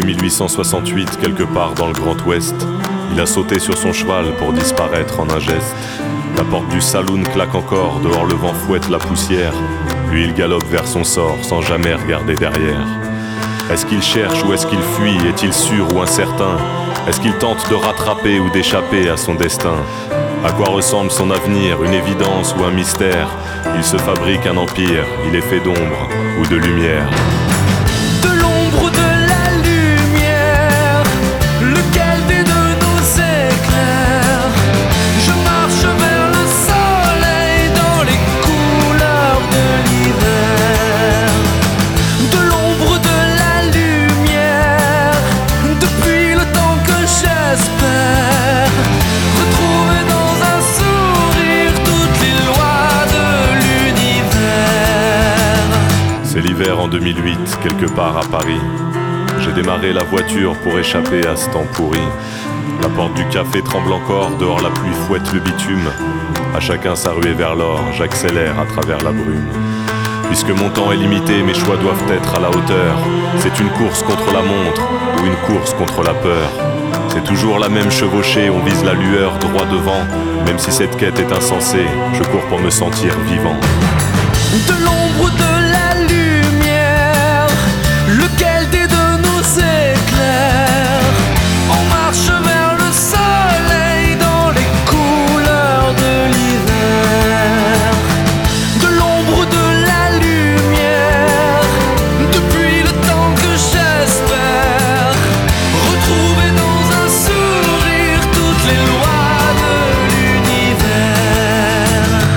1868, quelque part dans le Grand Ouest, il a sauté sur son cheval pour disparaître en un geste. La porte du saloon claque encore, dehors le vent fouette la poussière. Lui il galope vers son sort sans jamais regarder derrière. Est-ce qu'il cherche ou est-ce qu'il fuit? Est-il sûr ou incertain? Est-ce qu'il tente de rattraper ou d'échapper à son destin? À quoi ressemble son avenir? Une évidence ou un mystère? Il se fabrique un empire, il est fait d'ombre ou de lumière. De l'ombre ou de la lumière, lequel des deux nous éclaire? Je marche vers le soleil dans les couleurs de l'hiver. De l'ombre ou de la lumière, depuis le temps que j'espère retrouver dans un sourire toutes les lois de l'univers. C'est l'hiver en 2008, quelque part à Paris. J'ai démarré la voiture pour échapper à ce temps pourri. La porte du café tremble encore, dehors la pluie fouette le bitume. À chacun sa ruée vers l'or, j'accélère à travers la brume. Puisque mon temps est limité, mes choix doivent être à la hauteur. C'est une course contre la montre ou une course contre la peur. C'est toujours la même chevauchée, on vise la lueur droit devant. Même si cette quête est insensée, je cours pour me sentir vivant. De l'ombre ou de la lumière, lequel des deux nous éclaire? On marche vers le soleil dans les couleurs de l'hiver. De l'ombre ou de la lumière, depuis le temps que j'espère retrouver dans un sourire toutes les lois de l'univers.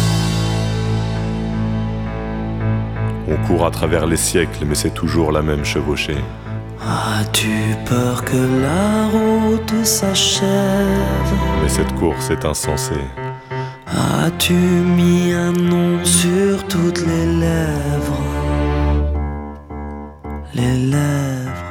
On court à travers les siècles, mais c'est toujours la même chevauchée. As-tu peur que la route s'achève? Mais cette course est insensée. As-tu mis un nom sur toutes les lèvres? Les lèvres.